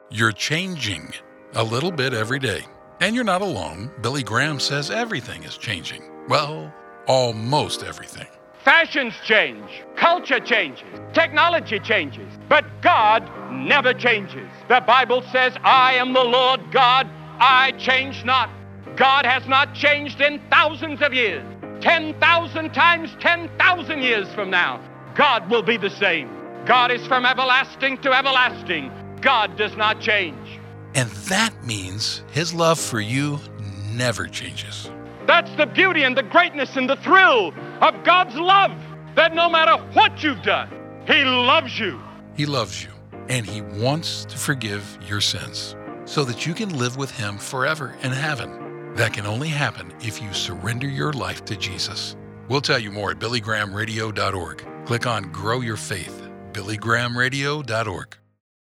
You're changing a little bit every day. And you're not alone. Billy Graham says everything is changing. Well, almost everything. Fashions change, culture changes, technology changes, but God never changes. The Bible says, I am the Lord God, I change not. God has not changed in thousands of years. 10,000 times 10,000 years from now, God will be the same. God is from everlasting to everlasting. God does not change. And that means his love for you never changes. That's the beauty and the greatness and the thrill of God's love, that no matter what you've done, he loves you. He loves you, and he wants to forgive your sins so that you can live with him forever in heaven. That can only happen if you surrender your life to Jesus. We'll tell you more at BillyGrahamRadio.org. Click on Grow Your Faith, BillyGrahamRadio.org.